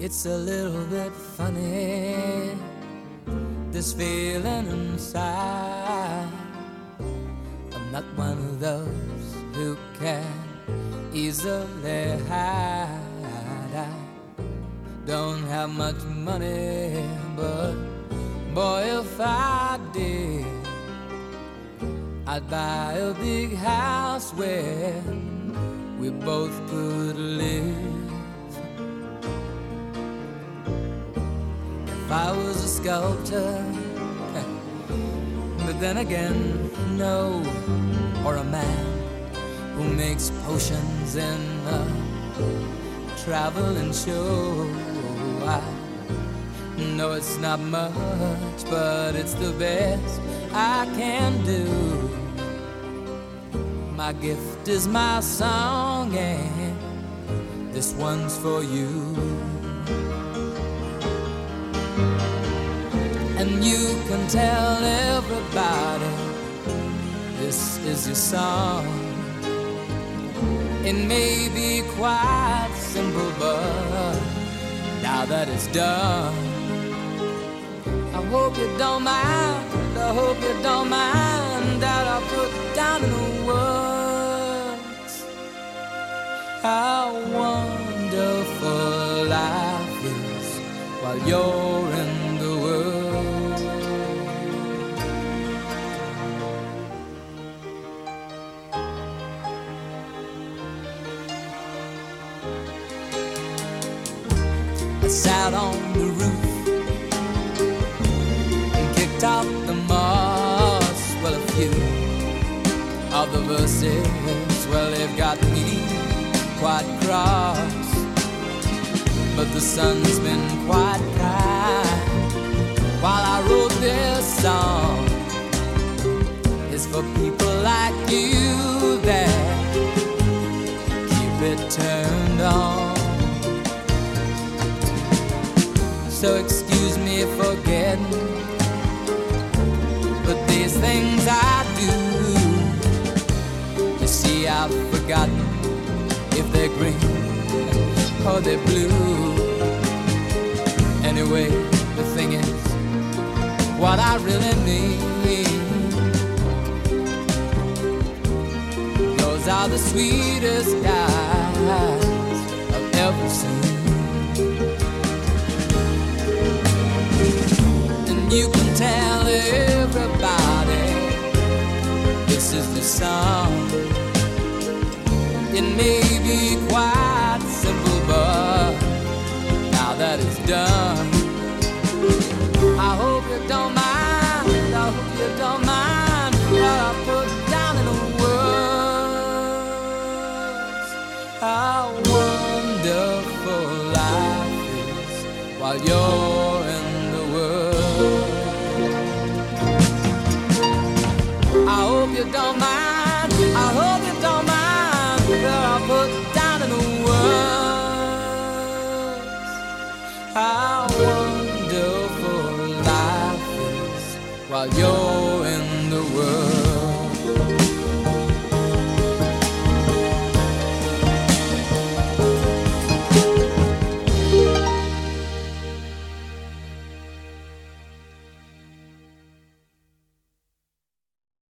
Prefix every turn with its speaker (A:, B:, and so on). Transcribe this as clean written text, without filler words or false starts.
A: It's a little bit funny, this feeling inside. I'm not one of those who can easily hide. I don't have much money, but boy, if I did, I'd buy a big house where we both could live. If I was a sculptor, but then again, no, or a man who makes potions in a traveling show. I know it's not much, but it's the best I can do. My gift is my song, and this one's for you. And you can tell everybody this is your song. It may be quite simple, but now that it's done, I hope you don't mind, I hope you don't mind that I put down in the words how wonderful life is while you're in the world. I sat on the roof and kicked out the moss. Well, a few of the verses, well, they've got me quite cross, but the sun's been quite kind while I wrote this song. It's for people like you that keep it turned on. So excuse me for getting, but these things I do, you see, I've forgotten if they're green or they're blue. Anyway, the thing is, what I really mean, those are the sweetest guys I've ever seen. You can tell everybody this is the song. It may be quite simple, but now that it's done, I hope you don't mind, I hope you don't mind what I put down in the words. How wonderful life is while you're in the world. I hope you don't mind, I hope you don't mind that I put down in the words how wonderful life is while you're